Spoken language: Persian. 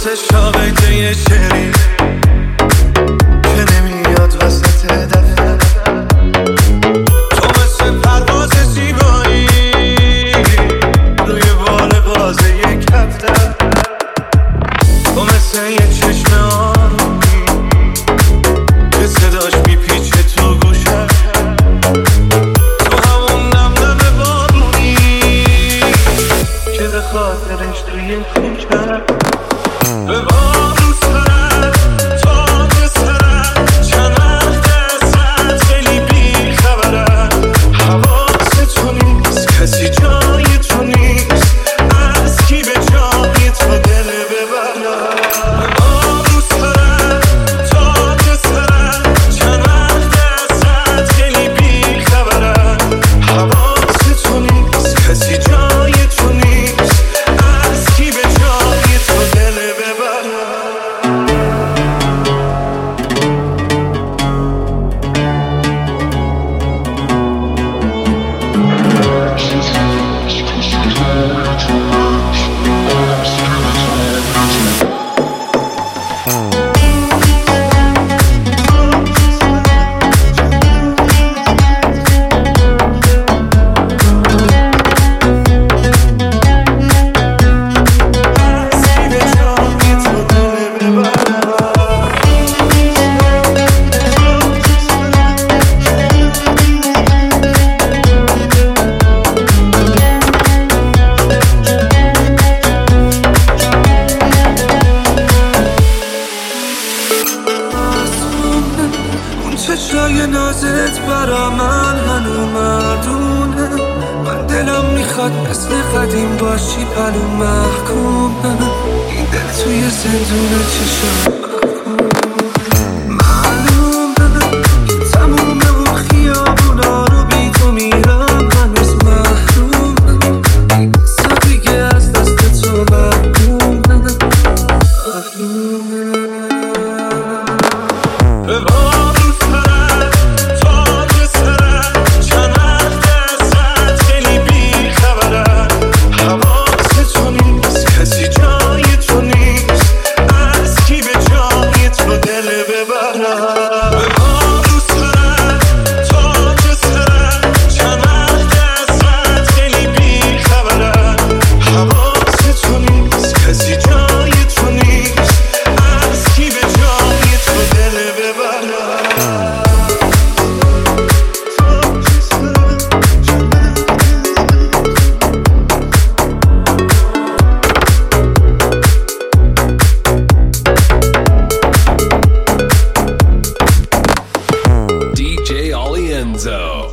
مثل شاقه یه شعری که نمیاد وسط دفتر. تو مثل پرواز زیبایی روی بال بازه یک کفتر. تو مثل یه چشم آرومی که صداش میپیچه تو گوشم. تو همون نم بارونی که به خاطرش توی کوچم به بارو سرد تاج سرد چند وقت ازت خیلی بی خبرم. حواست تو نیست کسی جای تو نیست از کی به جای تو دل ببرم. به بارو سرد تاج سرد چند وقت ازت خیلی بی خبرم. حواست تو نیست کسی جای تو نیست از کی به جای تو دل ببرم. چشای نازت برا من هنو مردونه. من دلم میخواد مثل قدیم باشی پلو محکومه. این دل توی زندون چشای معلومه که تموم اون خیابونا رو بی تو میرم هنوز محرومه. این دیگه از دست تو محرومه. به بارو سرد تاج سرد چند وقت ازت خیلی بی خبرم. حواست تو نیست کسی جای تو نیست از کی به جای تو دل ببرم. به بارو سرد تاج سرد چند وقت ازت خیلی بی خبرم. حواست تو نیست کسی جای تو نیست از کی به جای تو دل ببرم. DJ Olienzo.